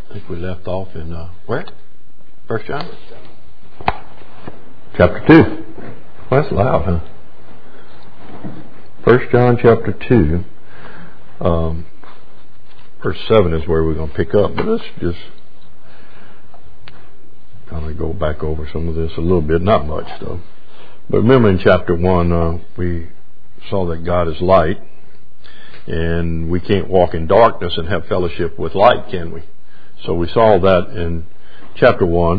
I think we left off in, where? 1 John? Chapter 2. Well, that's loud, huh? 1 John chapter 2. Verse 7 is where we're going to pick up. But let's just kind of go back over some of this a little bit. Not much, though. But remember in chapter 1, we saw that God is light. And we can't walk in darkness and have fellowship with light, can we? So we saw that in chapter 1.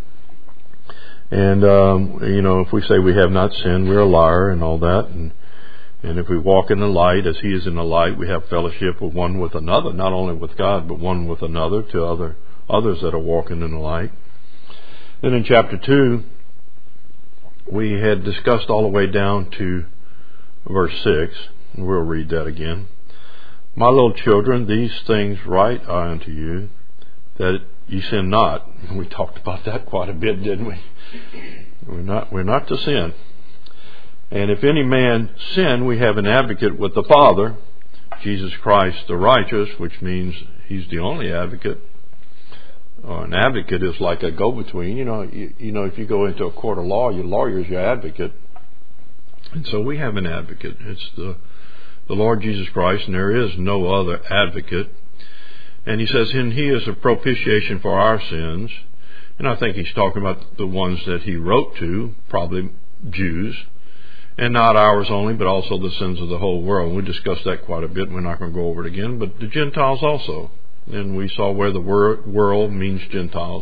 And, if we say we have not sinned, we're a liar and all that. And if we walk in the light as He is in the light, we have fellowship with one with another, not only with God, but one with another to others that are walking in the light. Then in chapter 2, we had discussed all the way down to verse 6. We'll read that again. My little children, these things write I unto you, that ye sin not. We talked about that quite a bit, didn't we? We're not to sin. And if any man sin, we have an advocate with the Father, Jesus Christ the righteous, which means He's the only advocate. An advocate is like a go-between. You know, if you go into a court of law, your lawyer is your advocate. And so we have an advocate. It's the Lord Jesus Christ, and there is no other advocate. And He says, and He is a propitiation for our sins. And I think He's talking about the ones that He wrote to, probably Jews. And not ours only, but also the sins of the whole world. We discussed that quite a bit. We're not going to go over it again. But the Gentiles also. And we saw where the world means Gentiles.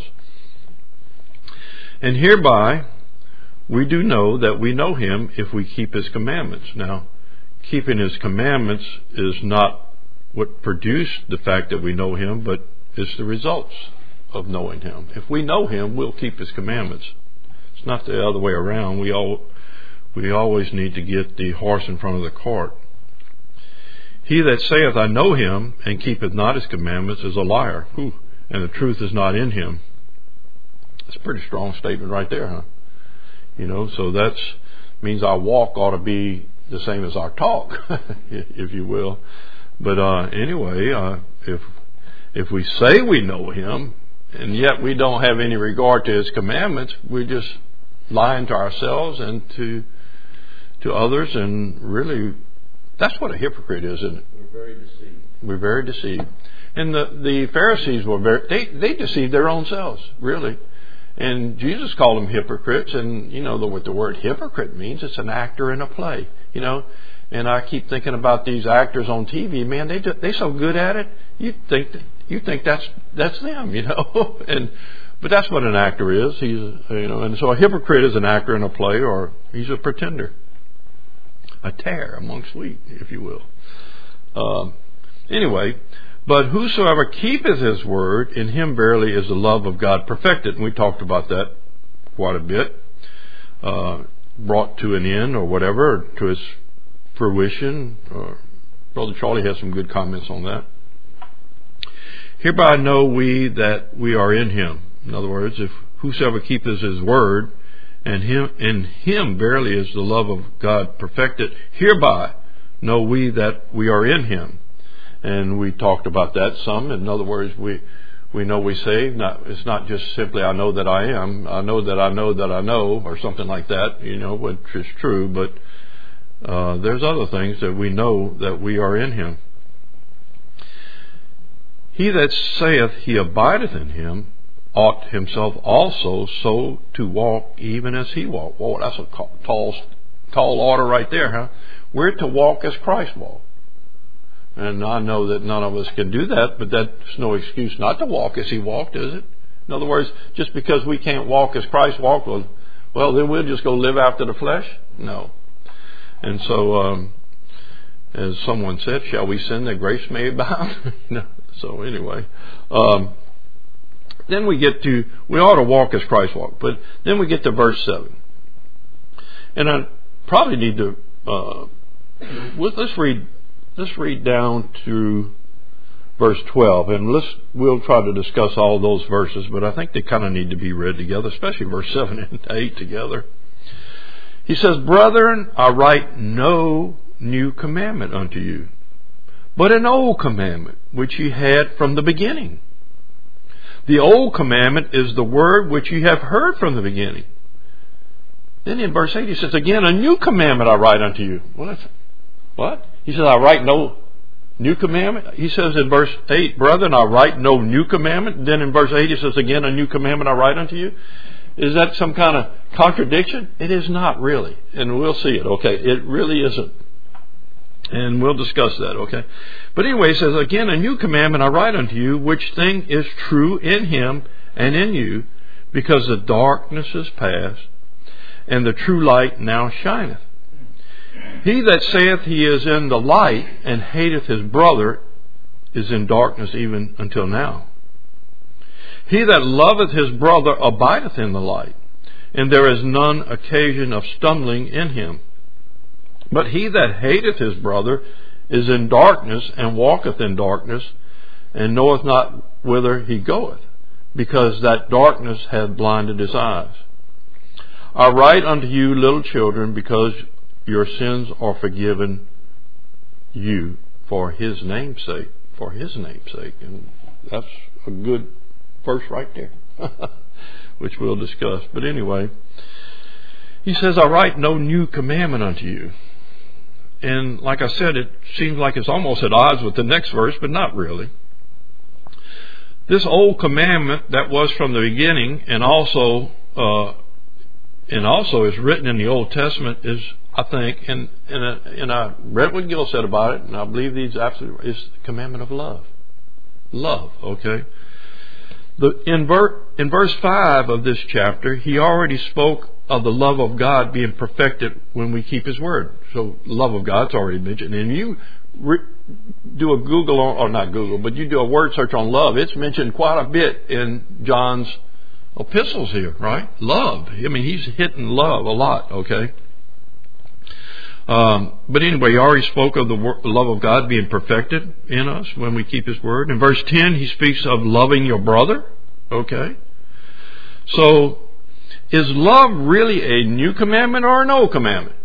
And hereby we do know that we know Him if we keep His commandments. Now, keeping His commandments is not what produced the fact that we know Him, but it's the results of knowing Him. If we know Him, we'll keep His commandments. It's not the other way around. We always need to get the horse in front of the cart. He that saith, I know Him, and keepeth not His commandments, is a liar. And the truth is not in him. That's a pretty strong statement right there, huh? So that means our walk ought to be the same as our talk, if you will. But anyway, if we say we know Him, and yet we don't have any regard to His commandments, we're just lying to ourselves and to others, and really, that's what a hypocrite is, isn't it? We're very deceived. And the Pharisees were they deceived their own selves, really. And Jesus called them hypocrites, and what the word hypocrite means. It's an actor in a play, And I keep thinking about these actors on TV. Man, they so good at it. You think that's them, But that's what an actor is. And so a hypocrite is an actor in a play, or he's a pretender. A tare amongst wheat, if you will. Anyway, but whosoever keepeth His word, in him verily is the love of God perfected. And we talked about that quite a bit. Brought to an end, or whatever, to its fruition. Brother Charlie has some good comments on that. Hereby know we that we are in Him. In other words, if whosoever keepeth His word, and in him verily is the love of God perfected. Hereby know we that we are in Him. And we talked about that some. In other words, we know we say, it's not just simply I know that I am. I know that I know that I know, or something like that, which is true. But there's other things that we know that we are in Him. He that saith he abideth in Him ought himself also so to walk even as He walked. Whoa, that's a tall order right there, huh? We're to walk as Christ walked. And I know that none of us can do that, but that's no excuse not to walk as He walked, is it? In other words, just because we can't walk as Christ walked, well, then we'll just go live after the flesh? No. And so, as someone said, shall we sin that grace may abound? No. So anyway, then we ought to walk as Christ walked. But then we get to verse 7. And I probably need to, let's read down to verse 12. And we'll try to discuss all those verses, but I think they kind of need to be read together, especially verse 7 and 8 together. He says, Brethren, I write no new commandment unto you, but an old commandment, which ye had from the beginning. The old commandment is the word which you have heard from the beginning. Then in verse 8 he says, again, a new commandment I write unto you. What? He says, I write no new commandment? He says in verse 8, brethren, I write no new commandment. Then in verse 8 he says, again, a new commandment I write unto you. Is that some kind of contradiction? It is not really. And we'll see it, okay? It really isn't. And we'll discuss that, okay? But anyway, it says, again, a new commandment I write unto you, which thing is true in him and in you, because the darkness is past, and the true light now shineth. He that saith he is in the light, and hateth his brother, is in darkness even until now. He that loveth his brother abideth in the light, and there is none occasion of stumbling in him. But he that hateth his brother is in darkness, and walketh in darkness, and knoweth not whither he goeth, because that darkness hath blinded his eyes. I write unto you, little children, because your sins are forgiven you for his name's sake. For his name's sake. And that's a good verse right there, which we'll discuss. But anyway, he says, I write no new commandment unto you. And like I said, it seems like it's almost at odds with the next verse, but not really. This old commandment that was from the beginning, and also is written in the Old Testament, is, I think, and I read what Gil said about it, and I believe these absolutely is the commandment of love. Love, okay. In verse 5 of this chapter, he already spoke of the love of God being perfected when we keep his word. So love of God's already mentioned. And you do a Google or not Google, but you do a word search on love. It's mentioned quite a bit in John's epistles here, right? Love. I mean, he's hitting love a lot, okay? But anyway, he already spoke of the love of God being perfected in us when we keep his word. In verse 10, he speaks of loving your brother, okay? So, is love really a new commandment or an old commandment?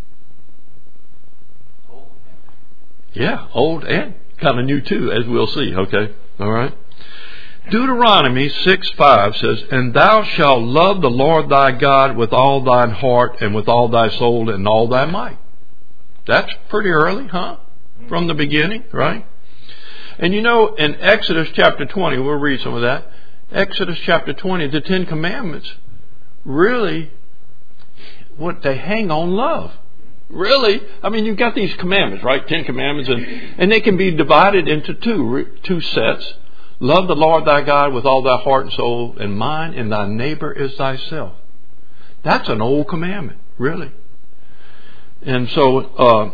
Old. Yeah, old and kind of new too, as we'll see, okay? All right? Deuteronomy 6:5 says, and thou shalt love the Lord thy God with all thine heart and with all thy soul and all thy might. That's pretty early, huh? From the beginning, right? And you know, in Exodus chapter 20, we'll read some of that. Exodus chapter 20, the 10 Commandments, really, what they hang on love. Really? I mean, you've got these commandments, right? 10 Commandments, and they can be divided into two sets. Love the Lord thy God with all thy heart and soul and mind, and thy neighbor is thyself. That's an old commandment, really. And so,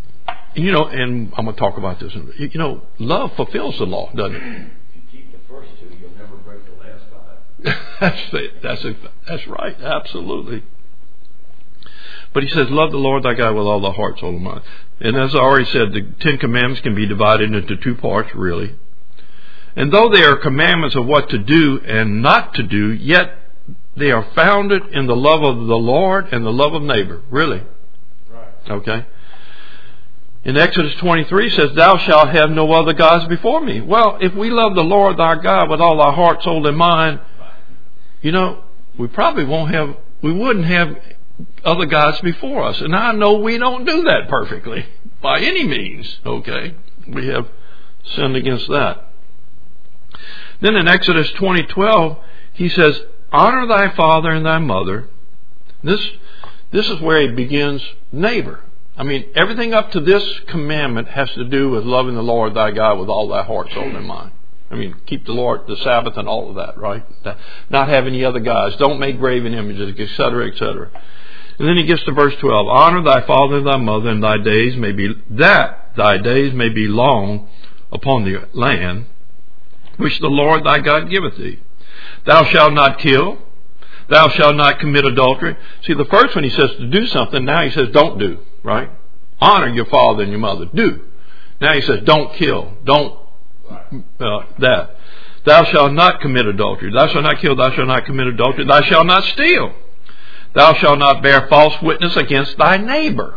and I'm going to talk about this. Love fulfills the law, doesn't it? If you keep the first two, you'll never break the last five. That's right. Absolutely. But he says, love the Lord thy God with all thy heart, soul, and mind. And as I already said, the 10 Commandments can be divided into two parts, really. And though they are commandments of what to do and not to do, yet they are founded in the love of the Lord and the love of neighbor. Really? Right. Okay. In Exodus 23 says, thou shalt have no other gods before me. Well, if we love the Lord thy God with all our heart, soul, and mind, we probably wouldn't have other gods before us. And I know we don't do that perfectly by any means. Okay. We have sinned against that. Then in Exodus 20:12, he says, honor thy father and thy mother. This is where he begins neighbor. I mean, everything up to this commandment has to do with loving the Lord thy God with all thy heart, soul, and mind. I mean, keep the Lord, the Sabbath, and all of that, right? Not have any other gods. Don't make graven images, etc., etc. And then he gets to verse 12. Honor thy father and thy mother, and thy days may be long upon the land which the Lord thy God giveth thee. Thou shalt not kill. Thou shalt not commit adultery. See, the first one he says to do something. Now he says don't do, right? Honor your father and your mother. Do. Now he says don't kill. Don't that. Thou shalt not commit adultery. Thou shalt not kill. Thou shalt not commit adultery. Thou shalt not steal. Thou shalt not bear false witness against thy neighbor.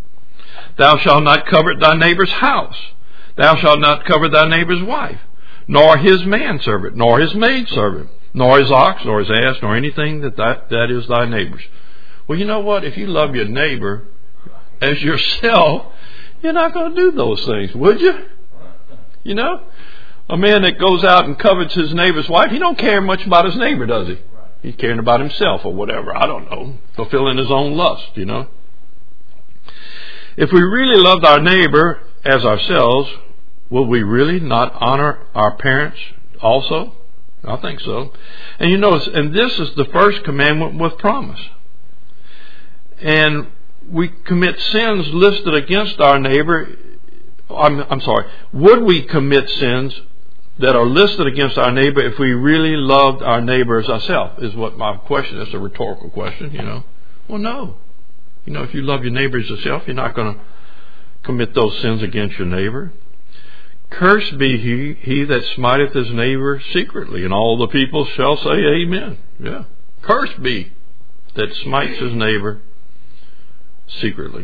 Thou shalt not covet thy neighbor's house. Thou shalt not covet thy neighbor's wife, nor his manservant, nor his maidservant, nor his ox, nor his ass, nor anything that is thy neighbor's. Well, you know what? If you love your neighbor as yourself, you're not going to do those things, would you? You know? A man that goes out and covets his neighbor's wife, he don't care much about his neighbor, does he? He's caring about himself or whatever. I don't know. Fulfilling his own lust, you know. If we really loved our neighbor as ourselves, will we really not honor our parents also? I think so. And you notice, and this is the first commandment with promise. And we commit sins listed against our neighbor. I'm sorry. Would we commit sins that are listed against our neighbor if we really loved our neighbor as ourselves? Is what my question is. A rhetorical question, you know. Well, no. You know, if you love your neighbor as yourself, you're not going to commit those sins against your neighbor. Cursed be he that smiteth his neighbor secretly, and all the people shall say amen. Yeah. Cursed be that smites his neighbor secretly.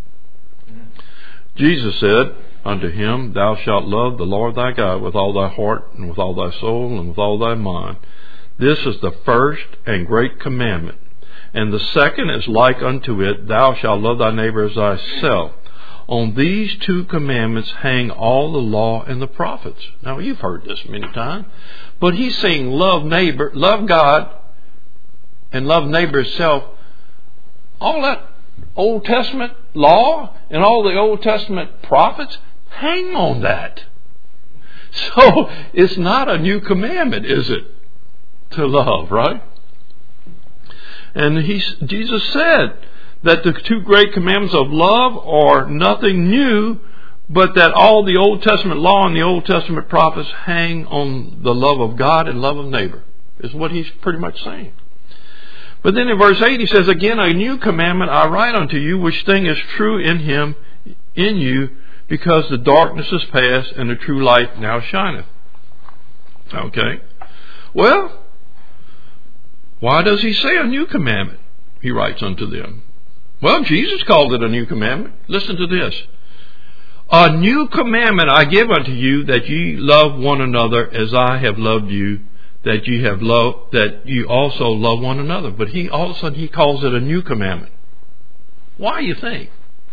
Jesus said unto him, Thou shalt love the Lord thy God with all thy heart, and with all thy soul, and with all thy mind. This is the first and great commandment. And the second is like unto it, Thou shalt love thy neighbor as thyself. On these two commandments hang all the law and the prophets. Now, you've heard this many times. But he's saying love neighbor, love God, and love neighbor itself. All that Old Testament law and all the Old Testament prophets hang on that. So, it's not a new commandment, is it? To love, right? And Jesus said that the two great commandments of love are nothing new, but that all the Old Testament law and the Old Testament prophets hang on the love of God and love of neighbor, is what he's pretty much saying. But then in verse 8 he says, Again, a new commandment I write unto you, which thing is true in him, in you, because the darkness is past and the true light now shineth. Okay. Well, why does he say a new commandment? He writes unto them. Well, Jesus called it a new commandment. Listen to this. A new commandment I give unto you, that ye love one another as I have loved you, that you also love one another. But all of a sudden he calls it a new commandment. Why, you think?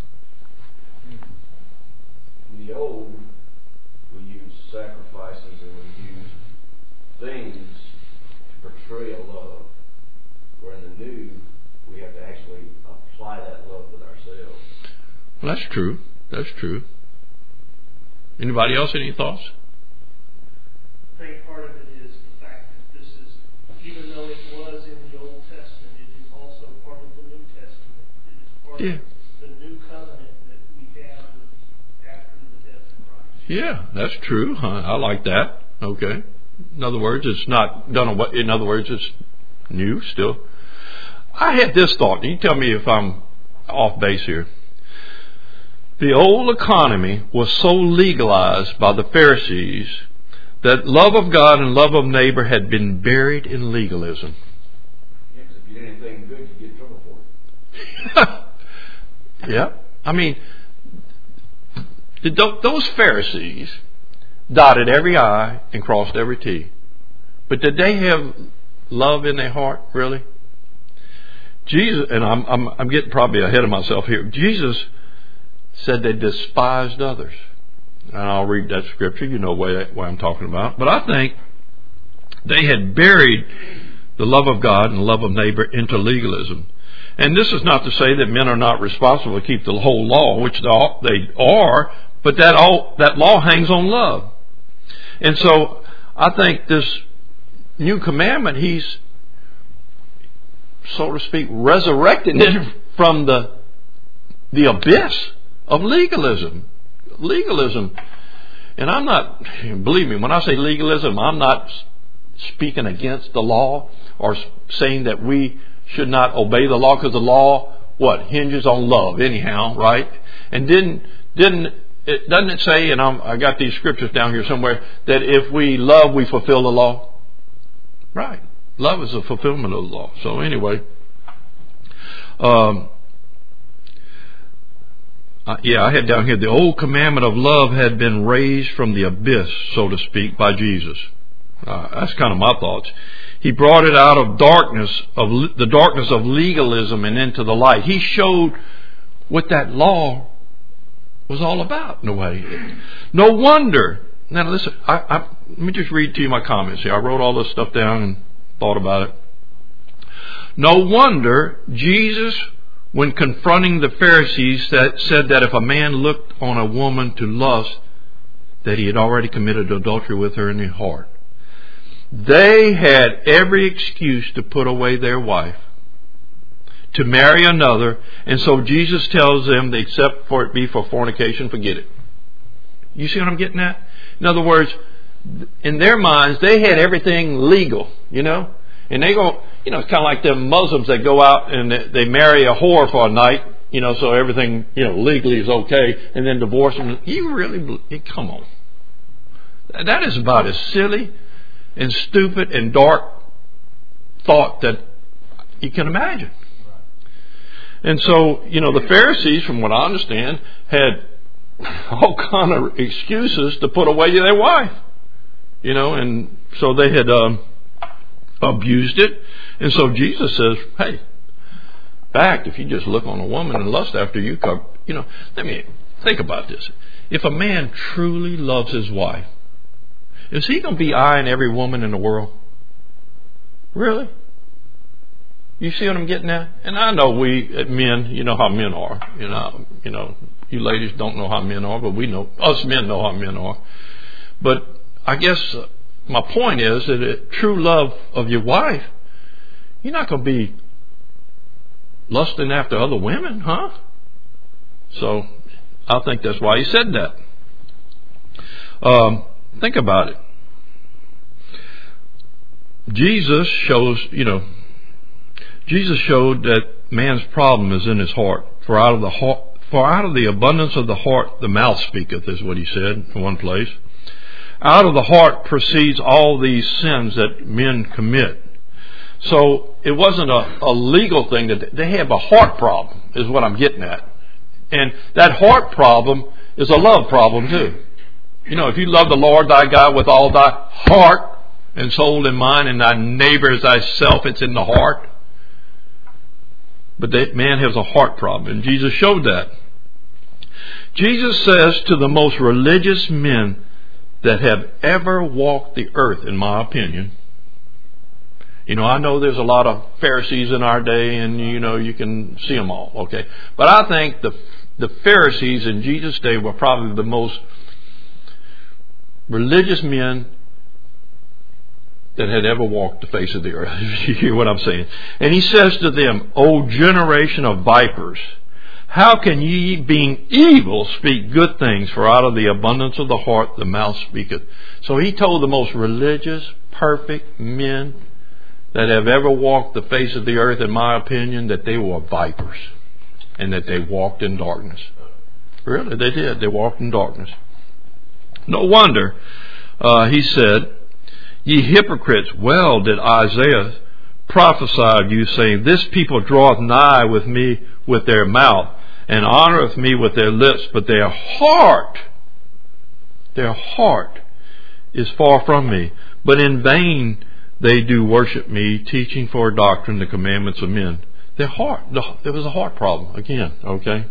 In the old, we use sacrifices and we use things to portray a love. Where in the new, we have to actually apply that love with ourselves. Well, that's true. That's true. Anybody else, any thoughts? I think part of it is the fact that this is, even though it was in the Old Testament, it is also part of the New Testament. It is part of the new covenant that we have after the death of Christ. Yeah, that's true. I like that. Okay. In other words, it's not done away. In other words, it's new still. I had this thought. You tell me if I'm off base here. The old economy was so legalized by the Pharisees that love of God and love of neighbor had been buried in legalism. Yeah, because if you did anything good, you get in trouble for it. Yeah. I mean, those Pharisees dotted every I and crossed every T. But did they have love in their heart, really? Jesus, and I'm getting probably ahead of myself here. Jesus said they despised others. And I'll read that scripture. You know what I'm talking about. But I think they had buried the love of God and the love of neighbor into legalism. And this is not to say that men are not responsible to keep the whole law, which they are, but that law hangs on love. And so I think this new commandment, he's, so to speak, resurrecting it from the abyss of legalism. Legalism. And I'm not, believe me, when I say legalism, I'm not speaking against the law or saying that we should not obey the law, because the law, hinges on love anyhow, right? And doesn't it say, and I got these scriptures down here somewhere, that if we love, we fulfill the law? Right. Love is a fulfillment of the law. So anyway, I had down here, the old commandment of love had been raised from the abyss, so to speak, by Jesus. That's kind of my thoughts. He brought it out of the darkness of legalism and into the light. He showed what that law was all about, in a way. No wonder. Now listen, let me just read to you my comments here. I wrote all this stuff down and thought about it. No wonder Jesus, when confronting the Pharisees, said that if a man looked on a woman to lust, that he had already committed adultery with her in his heart. They had every excuse to put away their wife, to marry another, and so Jesus tells them that except for it be for fornication, forget it. You see what I'm getting at? In other words, in their minds, they had everything legal, and they go, it's kind of like them Muslims that go out and they marry a whore for a night, so everything, legally is okay, and then divorce them. Come on. That is about as silly and stupid and dark thought that you can imagine. And so, the Pharisees, from what I understand, had all kind of excuses to put away their wife. And so they had abused it. And so Jesus says, hey, in fact, if you just look on a woman and lust after you, let me think about this. If a man truly loves his wife, is he going to be eyeing every woman in the world? Really? You see what I'm getting at? And I know we men, you know how men are. You ladies don't know how men are, but we know, us men know how men are. But I guess my point is that a true love of your wife, you're not going to be lusting after other women, huh? So I think that's why he said that. Think about it. Jesus showed that man's problem is in his heart. For out of the abundance of the heart, the mouth speaketh, is what he said in one place. Out of the heart proceeds all these sins that men commit. So it wasn't a legal thing, that they have a heart problem, is what I'm getting at. And that heart problem is a love problem too. If you love the Lord thy God with all thy heart and soul and mind, and thy neighbor as thyself, it's in the heart. But that man has a heart problem, and Jesus showed that. Jesus says to the most religious men that have ever walked the earth, in my opinion. I know there's a lot of Pharisees in our day, and you can see them all, okay? But I think the Pharisees in Jesus' day were probably the most religious men that had ever walked the face of the earth. You hear what I'm saying? And he says to them, O generation of vipers, how can ye, being evil, speak good things? For out of the abundance of the heart the mouth speaketh. So he told the most religious, perfect men that have ever walked the face of the earth, in my opinion, that they were vipers and that they walked in darkness. Really, they did. They walked in darkness. No wonder, he said, ye hypocrites, well did Isaiah prophesy of you, saying, this people draweth nigh with me with their mouth, and honoreth me with their lips, but their heart is far from me. But in vain they do worship me, teaching for a doctrine the commandments of men. Their heart, there was a heart problem again, okay?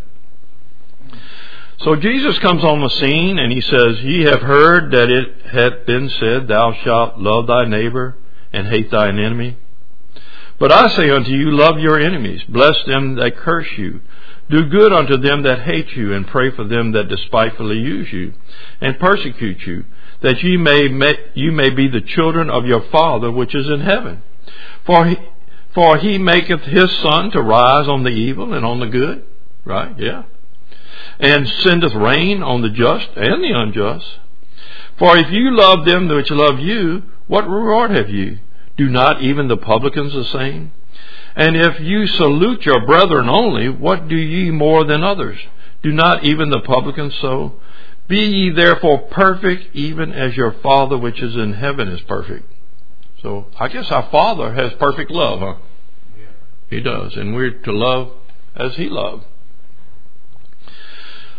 So Jesus comes on the scene and he says, ye have heard that it hath been said, thou shalt love thy neighbor and hate thine enemy. But I say unto you, love your enemies, bless them that curse you, do good unto them that hate you, and pray for them that despitefully use you and persecute you, that ye may be the children of your Father which is in heaven. For he maketh his sun to rise on the evil and on the good. Right? Yeah. And sendeth rain on the just and the unjust. For if you love them which love you, what reward have you? Do not even the publicans the same? And if you salute your brethren only, what do ye more than others? Do not even the publicans so? Be ye therefore perfect, even as your Father which is in heaven is perfect. So I guess our Father has perfect love, huh? Yeah. He does. And we're to love as He loved.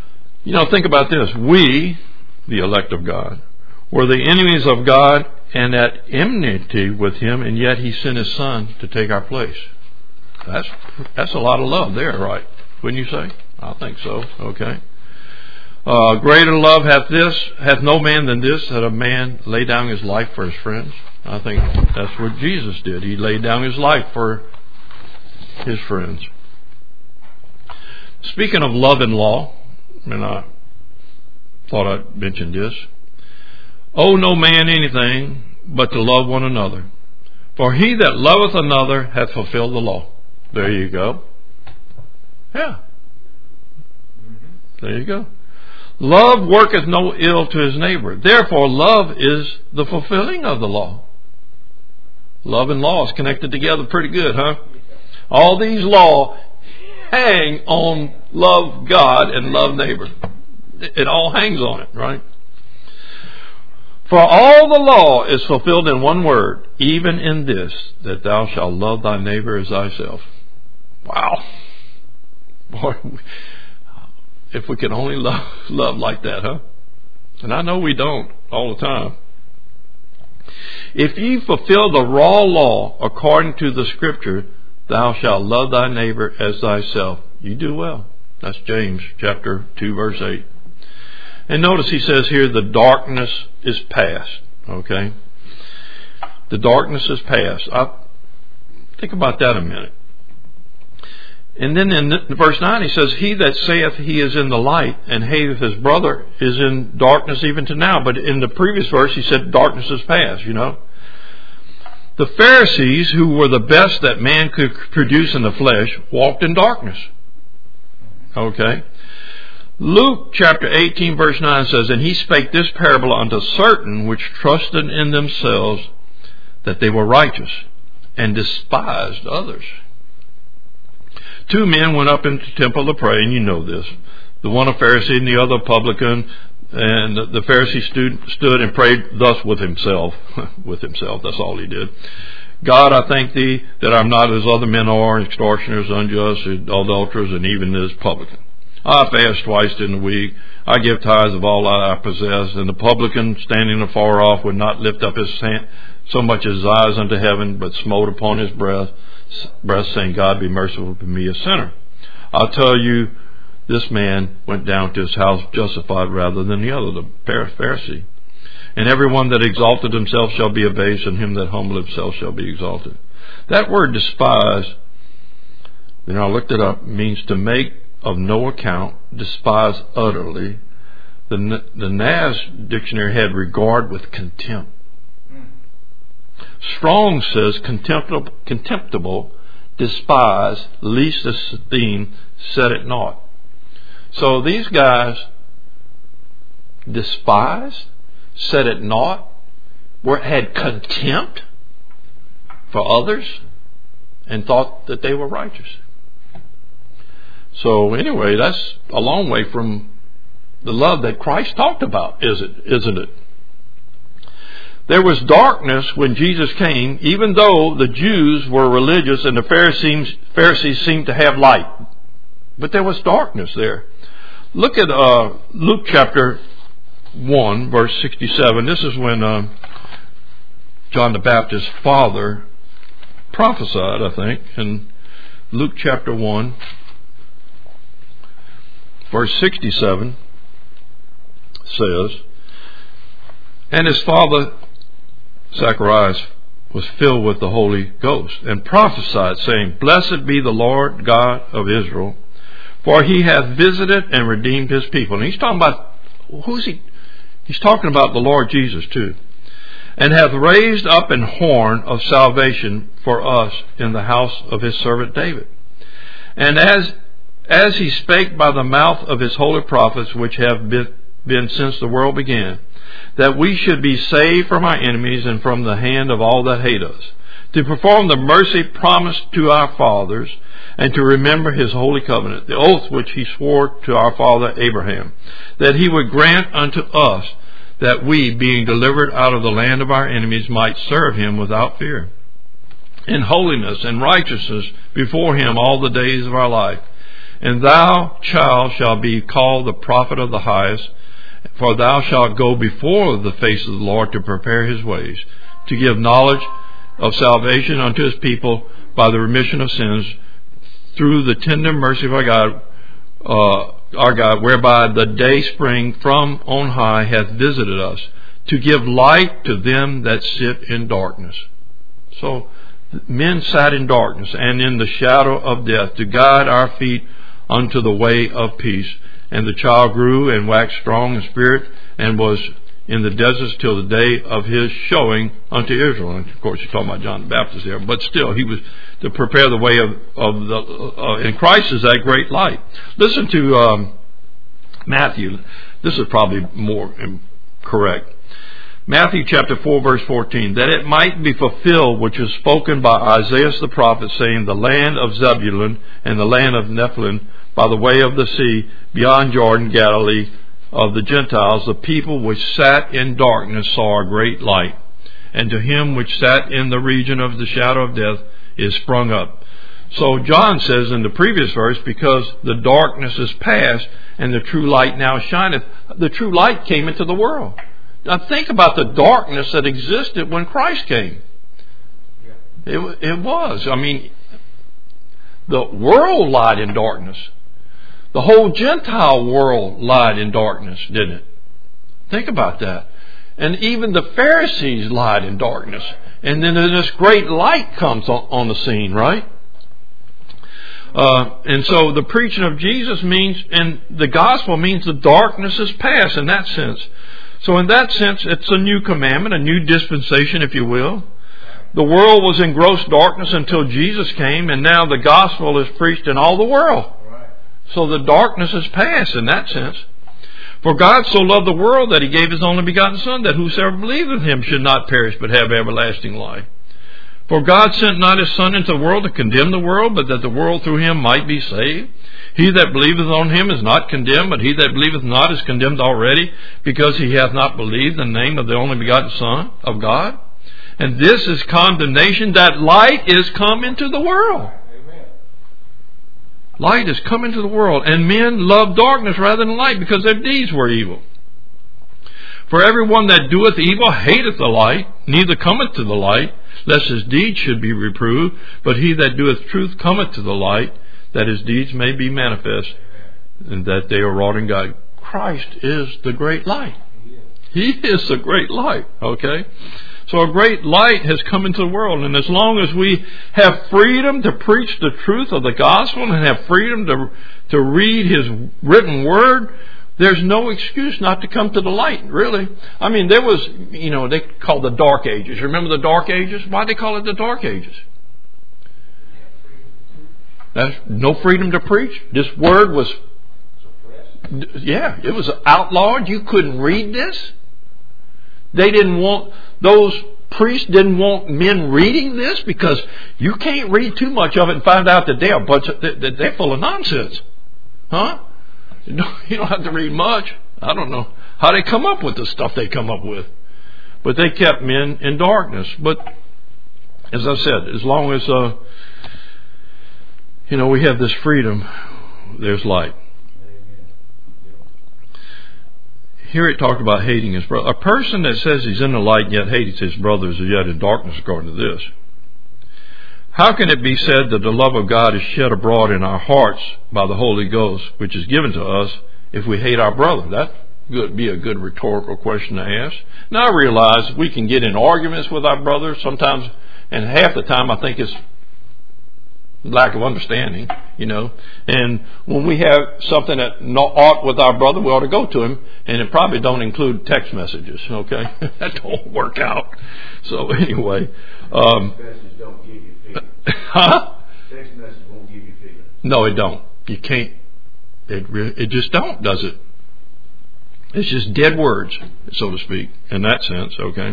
Think about this. We, the elect of God, were the enemies of God and at enmity with Him, and yet He sent His Son to take our place. That's a lot of love there, right? Wouldn't you say? I think so. Okay. Greater love hath no man than this, that a man lay down his life for his friends. I think that's what Jesus did. He laid down His life for His friends. Speaking of love and law, and I thought I'd mention this. Owe no man anything but to love one another. For he that loveth another hath fulfilled the law. There you go. Yeah. There you go. Love worketh no ill to his neighbor. Therefore, love is the fulfilling of the law. Love and law is connected together pretty good, huh? All these laws hang on love God and love neighbor. It all hangs on it, right? For all the law is fulfilled in one word, even in this, that thou shalt love thy neighbor as thyself. Wow. Boy, if we could only love like that, huh? And I know we don't all the time. If ye fulfill the raw law according to the Scripture, thou shalt love thy neighbor as thyself. You do well. That's James chapter 2, verse 8. And notice he says here, the darkness is past. Okay? The darkness is past. Think about that a minute. And then in verse 9 he says, he that saith he is in the light and hateth his brother is in darkness even to now. But in the previous verse he said darkness is past, The Pharisees, who were the best that man could produce in the flesh, walked in darkness. Okay? Luke chapter 18 verse 9 says, and he spake this parable unto certain which trusted in themselves that they were righteous, and despised others. 2 men went up into the temple to pray, and you know this. The one a Pharisee and the other a publican. And the Pharisee stood and prayed thus with himself. With himself, that's all he did. God, I thank thee that I'm not as other men are, extortioners, unjust, adulterers, and even as publican. I fast twice in the week. I give tithes of all I possess. And the publican, standing afar off, would not lift up his hand, so much as his eyes unto heaven, but smote upon his breast, saying, God, be merciful to me, a sinner. I'll tell you, this man went down to his house justified rather than the other, the Pharisee. And everyone that exalted himself shall be abased, and him that humbled himself shall be exalted. That word despise, I looked it up, means to make of no account, despise utterly. The NAS dictionary had regard with contempt. Strong says contemptible, despise, least esteem, set at naught. So these guys despised, set at naught, had contempt for others, and thought that they were righteous. So anyway, that's a long way from the love that Christ talked about, isn't it? There was darkness when Jesus came, even though the Jews were religious and the Pharisees seemed to have light. But there was darkness there. Look at Luke chapter 1, verse 67. This is when John the Baptist's father prophesied, I think. In Luke chapter 1, verse 67 says, and his father Zacharias was filled with the Holy Ghost, and prophesied, saying, Blessed be the Lord God of Israel, for he hath visited and redeemed his people. And he's talking about, who's he? He's talking about the Lord Jesus too. And hath raised up an horn of salvation for us in the house of his servant David. And as he spake by the mouth of his holy prophets, which have been since the world began, that we should be saved from our enemies and from the hand of all that hate us, to perform the mercy promised to our fathers, and to remember his holy covenant, the oath which he swore to our father Abraham, that he would grant unto us that we, being delivered out of the land of our enemies, might serve him without fear, in holiness and righteousness before him all the days of our life. And thou, child, shalt be called the prophet of the highest, for thou shalt go before the face of the Lord to prepare his ways, to give knowledge of salvation unto his people by the remission of sins, through the tender mercy of our God, whereby the day spring from on high hath visited us, to give light to them that sit in darkness. So men sat in darkness and in the shadow of death, to guide our feet unto the way of peace. And the child grew and waxed strong in spirit, and was in the deserts till the day of his showing unto Israel. And of course, you're talking about John the Baptist there, but still, he was to prepare the way of the. And Christ is that great light. Listen to Matthew. This is probably more correct. Matthew chapter 4, verse 14. That it might be fulfilled which is spoken by Isaiah the prophet, saying, the land of Zebulun and the land of Nephilim, by the way of the sea, beyond Jordan, Galilee of the Gentiles, the people which sat in darkness saw a great light. And to him which sat in the region of the shadow of death is sprung up. So John says in the previous verse, because the darkness is past and the true light now shineth, the true light came into the world. Now think about the darkness that existed when Christ came. It was. I mean, the world lied in darkness. The whole Gentile world lied in darkness, didn't it? Think about that. And even the Pharisees lied in darkness. And then this great light comes on the scene, right? And so the preaching of Jesus means, and the gospel means the darkness is past in that sense. So in that sense, it's a new commandment, a new dispensation, if you will. The world was in gross darkness until Jesus came, and now the gospel is preached in all the world. So the darkness is past in that sense. For God so loved the world that he gave his only begotten Son, that whosoever believeth in him should not perish, but have everlasting life. For God sent not his Son into the world to condemn the world, but that the world through him might be saved. He that believeth on him is not condemned, but he that believeth not is condemned already, because he hath not believed in the name of the only begotten Son of God. And this is condemnation, that light is come into the world. Light has come into the world, and men love darkness rather than light, because their deeds were evil. For everyone that doeth evil hateth the light, neither cometh to the light, lest his deeds should be reproved. But he that doeth truth cometh to the light, that his deeds may be manifest, and that they are wrought in God. Christ is the great light. He is the great light, okay? So a great light has come into the world, and as long as we have freedom to preach the truth of the gospel and have freedom to read his written word, there's no excuse not to come to the light, really. I mean, there was, they called the Dark Ages. Remember the Dark Ages? Why did they call it the Dark Ages? That's no freedom to preach. This word was, it was outlawed. You couldn't read this. Those priests didn't want men reading this, because you can't read too much of it and find out that they're full of nonsense. Huh? You don't have to read much. I don't know how they come up with the stuff they come up with. But they kept men in darkness. But as I said, as long as we have this freedom, there's light. Here it talked about hating his brother. A person that says he's in the light yet hates his brothers is yet in darkness, according to this. How can it be said that the love of God is shed abroad in our hearts by the Holy Ghost, which is given to us, if we hate our brother? That would be a good rhetorical question to ask. Now I realize we can get in arguments with our brothers sometimes, and half the time I think it's lack of understanding, And when we have something that ought with our brother, we ought to go to him, and it probably don't include text messages, okay? That don't work out. So anyway. Text messages don't give you feeling. Huh? Text messages won't give you feeling. No, it don't. You can't. It just don't, does it? It's just dead words, so to speak, in that sense, okay?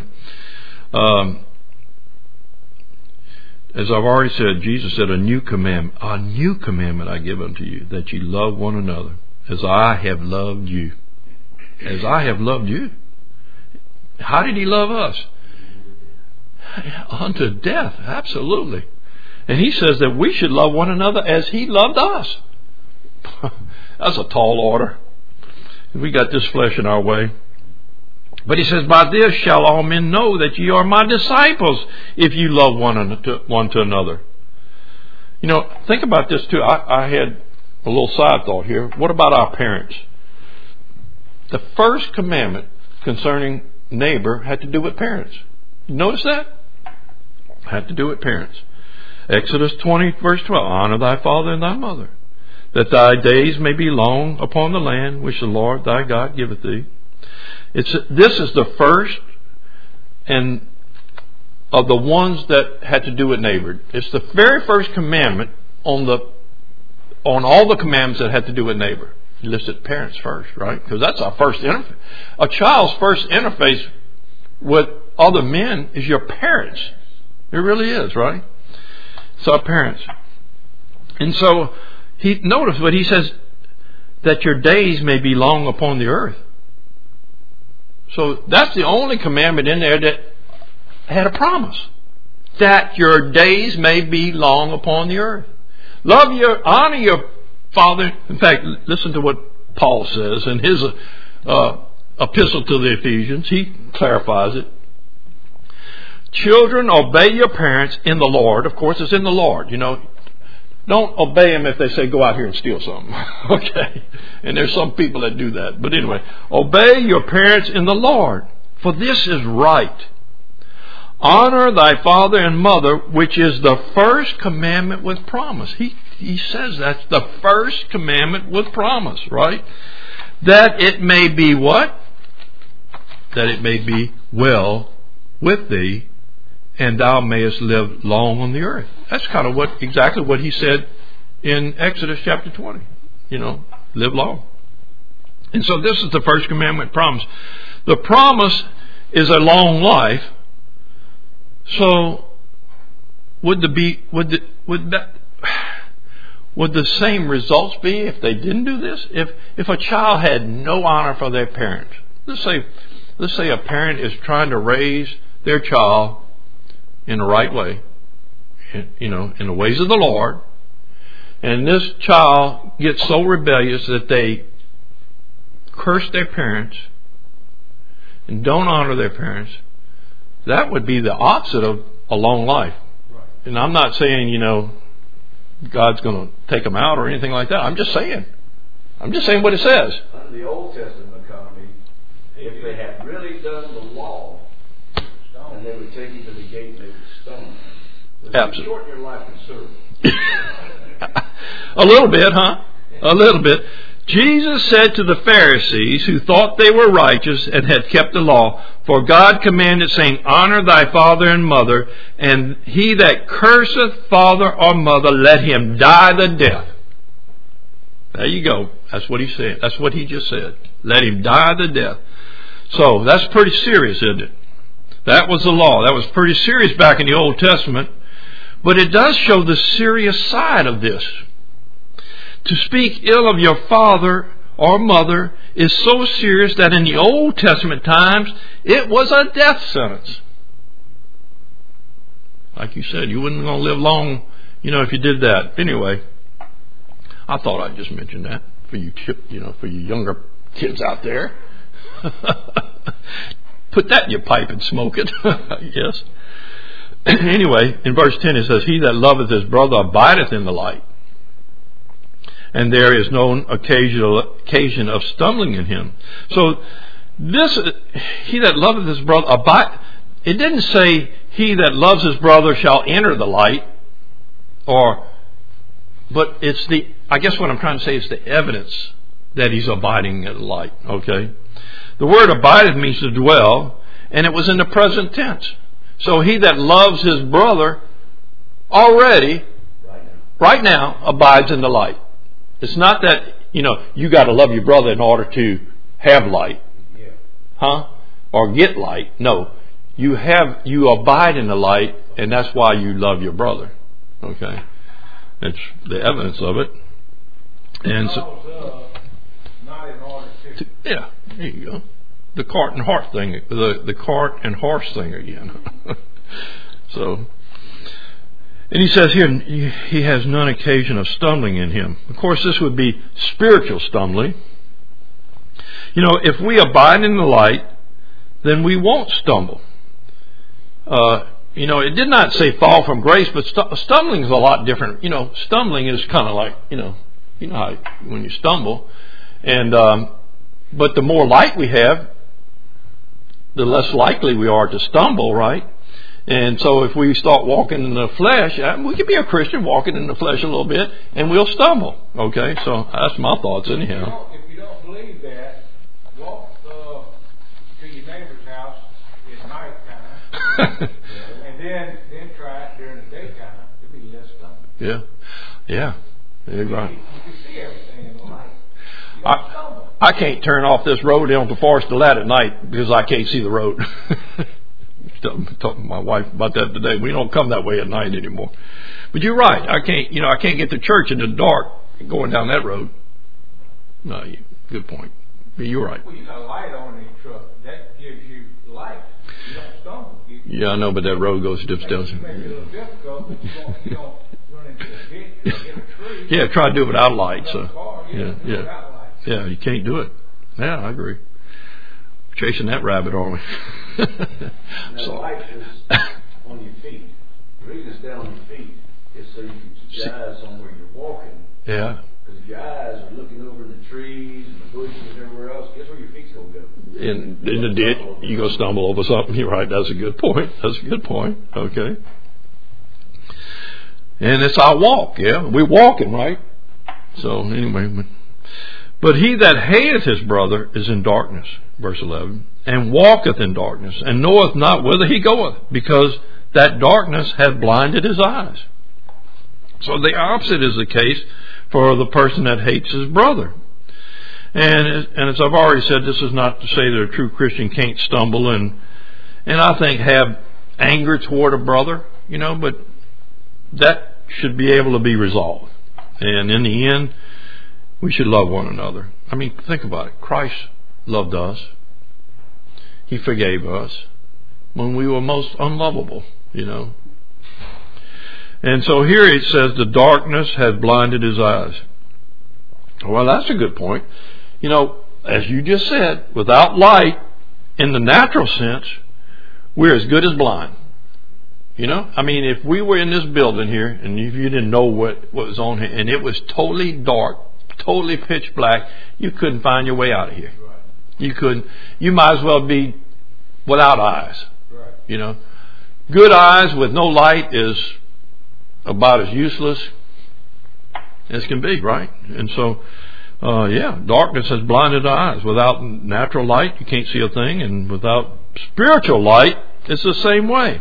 As I've already said, Jesus said, a new commandment I give unto you, that ye love one another, as I have loved you. As I have loved you. How did he love us? Unto death, absolutely. And he says that we should love one another as he loved us. That's a tall order. We got this flesh in our way. But he says, by this shall all men know that ye are my disciples, if you love one to another. You know, think about this too. I had a little side thought here. What about our parents? The first commandment concerning neighbor had to do with parents. You notice that? Had to do with parents. Exodus 20, verse 12. Honor thy father and thy mother, that thy days may be long upon the land which the Lord thy God giveth thee. This is the first and of the ones that had to do with neighbor. It's the very first commandment on all the commandments that had to do with neighbor. He listed parents first, right? Because that's our first interface. A child's first interface with other men is your parents. It really is, right? It's our parents. And so notice what he says, that your days may be long upon the earth. So that's the only commandment in there that had a promise. That your days may be long upon the earth. Honor your father. In fact, listen to what Paul says in his epistle to the Ephesians. He clarifies it. Children, obey your parents in the Lord. Of course, it's in the Lord. You know, don't obey them if they say go out here and steal something. Okay? And there's some people that do that. But anyway, obey your parents in the Lord, for this is right. Honor thy father and mother, which is the first commandment with promise. He says that's the first commandment with promise, right? That it may be what? That it may be well with thee, and thou mayest live long on the earth. That's kind of exactly what he said in Exodus chapter 20. You know, live long. And so this is the first commandment promise. The promise is a long life. So would the same results be if they didn't do this? If a child had no honor for their parents, let's say a parent is trying to raise their child in the right way, in the ways of the Lord, and this child gets so rebellious that they curse their parents and don't honor their parents, that would be the opposite of a long life. Right. And I'm not saying, God's going to take them out or anything like that. I'm just saying what it says. Under the Old Testament economy, if they had really done the law, and they would take you to the gate and they would stone you. Would you shorten your life considerably? A little bit, huh? A little bit. Jesus said to the Pharisees who thought they were righteous and had kept the law, for God commanded, saying, honor thy father and mother, and he that curseth father or mother, let him die the death. There you go. That's what he said. That's what he just said. Let him die the death. So that's pretty serious, isn't it? That was the law. That was pretty serious back in the Old Testament. But it does show the serious side of this. To speak ill of your father or mother is so serious that in the Old Testament times, it was a death sentence. Like you said, you wouldn't going to live long, if you did that. Anyway, I thought I'd just mention that for you, for you younger kids out there. Put that in your pipe and smoke it. Yes. Anyway, in verse 10 it says, he that loveth his brother abideth in the light, and there is no occasion of stumbling in him. So this, he that loveth his brother abide. It didn't say he that loves his brother shall enter the light, but it's I guess what I'm trying to say is the evidence that he's abiding in the light. Okay, the word abideth means to dwell, and it was in the present tense. So he that loves his brother already, right now, abides in the light. It's not that, you got to love your brother in order to have light. Yeah. Huh? Or get light. No. You abide in the light, and that's why you love your brother. Okay? That's the evidence of it. And so, not in order to. Yeah, there you go. The cart and horse thing. The cart and horse thing again. So, And he says here, he has none occasion of stumbling in him. Of course, this would be spiritual stumbling. You know, if we abide in the light, then we won't stumble. You know, it did not say fall from grace, but stumbling is a lot different. You know, stumbling is kind of like, you know how when you stumble. And but the more light we have, the less likely we are to stumble, right? And so if we start walking in the flesh, we could be a Christian walking in the flesh a little bit, and we'll stumble. Okay, so that's my thoughts anyhow. If you don't believe that, walk to your neighbor's house at night time, and then try it during the daytime. It'll be less stumbling. Yeah, you're right. You can see everything in the light. You don't stumble. I can't turn off this road down to Forest Gillette at night because I can't see the road. Talking to my wife about that today. We don't come that way at night anymore. But you're right. I can't get to church in the dark going down that road. No, good point. But you're right. Well, you got a light on in your truck. That gives you light. You don't stumble. Yeah, I know, but that road goes dips down. It may be a little difficult, but you don't run into a ditch or hit a tree. Yeah, try to do it without light. So Without light. Yeah, you can't do it. Yeah, I agree. Chasing that rabbit, aren't we? The light is on your feet. The reason it's down on your feet is so you can keep your eyes on where you're walking. Yeah. Because if your eyes are looking over the trees and the bushes and everywhere else, guess where your feet's going to go? In the ditch, you go stumble over something. You're right. That's a good point. Okay. And it's our walk. Yeah, we're walking, right? So anyway, but he that hateth his brother is in darkness, verse 11, and walketh in darkness, and knoweth not whither he goeth, because that darkness hath blinded his eyes. So the opposite is the case for the person that hates his brother. And as I've already said, this is not to say that a true Christian can't stumble and I think have anger toward a brother, but that should be able to be resolved. And in the end, we should love one another. I mean, think about it. Christ loved us. He forgave us when we were most unlovable, And so here it says, the darkness has blinded his eyes. Well, that's a good point. As you just said, without light, in the natural sense, we're as good as blind. I mean, if we were in this building here, and if you didn't know what was on here, and it was totally dark, totally pitch black, you couldn't find your way out of here. Right. You couldn't. You might as well be without eyes. Right. Good eyes with no light is about as useless as can be, right? And so, darkness has blinded our eyes. Without natural light, you can't see a thing, and without spiritual light, it's the same way.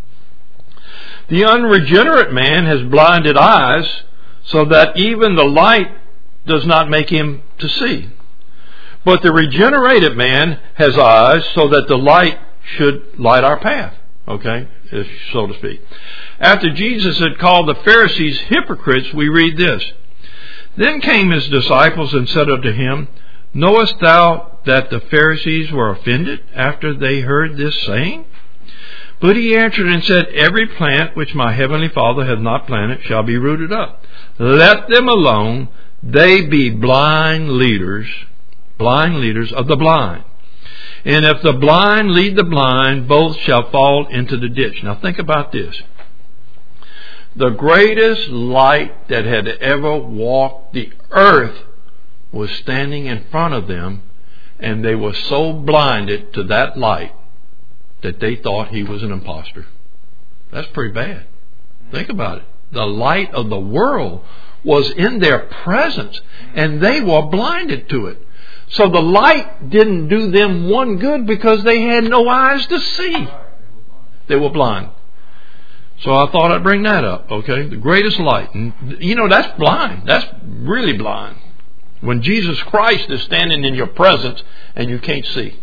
The unregenerate man has blinded eyes so that even the light does not make him to see. But the regenerated man has eyes so that the light should light our path, so to speak. After Jesus had called the Pharisees hypocrites, we read this. Then came his disciples and said unto him, Knowest thou that the Pharisees were offended after they heard this saying? But he answered and said, Every plant which my heavenly Father hath not planted shall be rooted up. Let them alone. They be blind leaders of the blind. And if the blind lead the blind, both shall fall into the ditch. Now think about this. The greatest light that had ever walked the earth was standing in front of them, and they were so blinded to that light that they thought he was an imposter. That's pretty bad. Think about it. The light of the world was in their presence, and they were blinded to it. So the light didn't do them one good because they had no eyes to see. They were blind. So I thought I'd bring that up, The greatest light. And, that's blind. That's really blind. When Jesus Christ is standing in your presence and you can't see.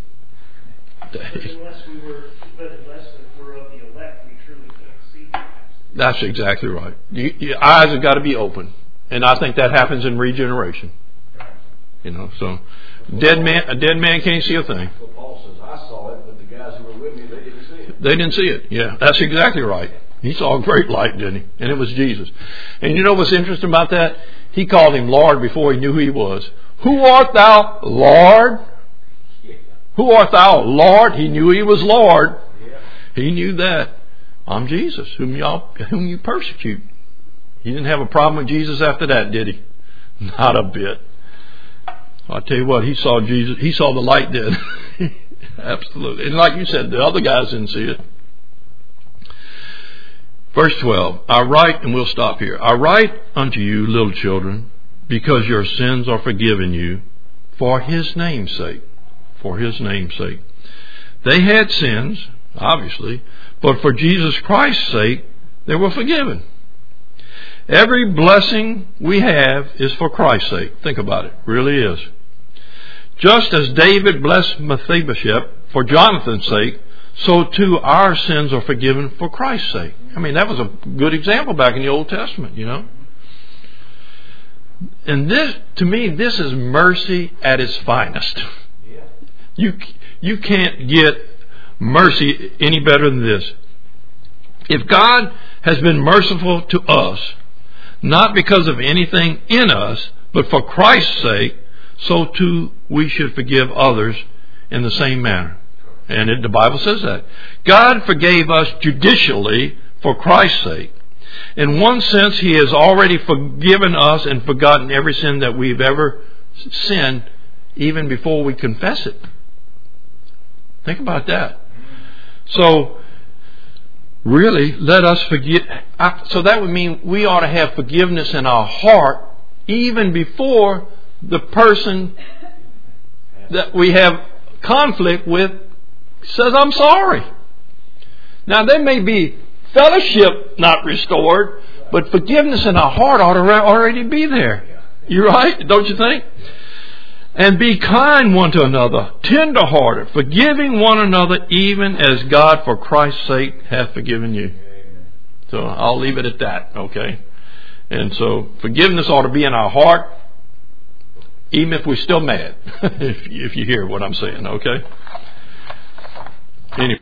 Unless we're of the elect, we truly can't see. That's exactly right. Your eyes have got to be open. And I think that happens in regeneration. So a dead man can't see a thing. Well, Paul says, I saw it, but the guys who were with me, they didn't see it. They didn't see it. Yeah, that's exactly right. He saw a great light, didn't he? And it was Jesus. And you know what's interesting about that? He called him Lord before he knew who he was. Who art thou, Lord? Who art thou, Lord? He knew he was Lord. He knew that. I'm Jesus, whom you persecute. He didn't have a problem with Jesus after that, did he? Not a bit. I'll tell you what, he saw Jesus. He saw the light, did. Absolutely. And like you said, the other guys didn't see it. Verse 12, I write, and we'll stop here. I write unto you, little children, because your sins are forgiven you, for His name's sake. For His name's sake. They had sins, obviously, but for Jesus Christ's sake, they were forgiven. Every blessing we have is for Christ's sake. Think about it. Really is. Just as David blessed Mephibosheth for Jonathan's sake, so too our sins are forgiven for Christ's sake. I mean, that was a good example back in the Old Testament, you know. And this, to me, this is mercy at its finest. You can't get mercy any better than this. If God has been merciful to us, not because of anything in us, but for Christ's sake, so too we should forgive others in the same manner. And the Bible says that. God forgave us judicially for Christ's sake. In one sense, He has already forgiven us and forgotten every sin that we've ever sinned, even before we confess it. Think about that. So, really, let us forgive. So that would mean we ought to have forgiveness in our heart even before the person that we have conflict with says, I'm sorry. Now, there may be fellowship not restored, but forgiveness in our heart ought to already be there. You're right, don't you think? And be kind one to another, tender-hearted, forgiving one another, even as God for Christ's sake hath forgiven you. So I'll leave it at that, okay? And so forgiveness ought to be in our heart, even if we're still mad, if you hear what I'm saying, okay? Anyway.